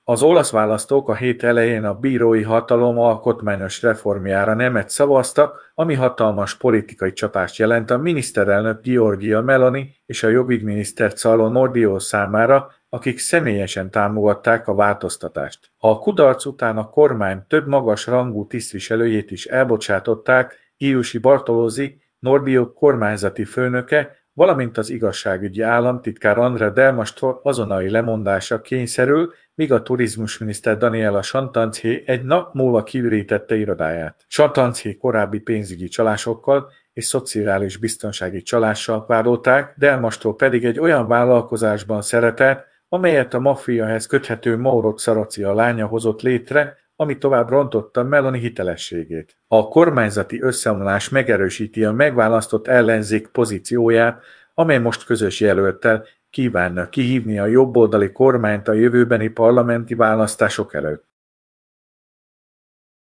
Az olasz választók a hét elején a bírói hatalom alkotmányos reformjára nemet szavaztak, ami hatalmas politikai csapást jelent a miniszterelnök Giorgia Meloni és a jobbigminiszter Zalo Nordio számára, akik személyesen támogatták a változtatást. A kudarc után a kormány több magas rangú tisztviselőjét is elbocsátották, Iusi Bartolozzi, Nordio kormányzati főnöke, valamint az igazságügyi államtitkár Andrea Delmastro azonnali lemondásra kényszerül, míg a turizmusminiszter Daniela Santanchè egy nap múlva kiürítette irodáját. Santanchè korábbi pénzügyi csalásokkal és szociális biztonsági csalással vádolták, Delmastro pedig egy olyan vállalkozásban szerepelt, amelyet a maffiahez köthető Mauro Szaraccia lánya hozott létre, ami tovább rontotta Meloni hitelességét. A kormányzati összeomlás megerősíti a megválasztott ellenzék pozícióját, amely most közös jelölttel kívánna kihívni a jobboldali kormányt a jövőbeni parlamenti választások előtt.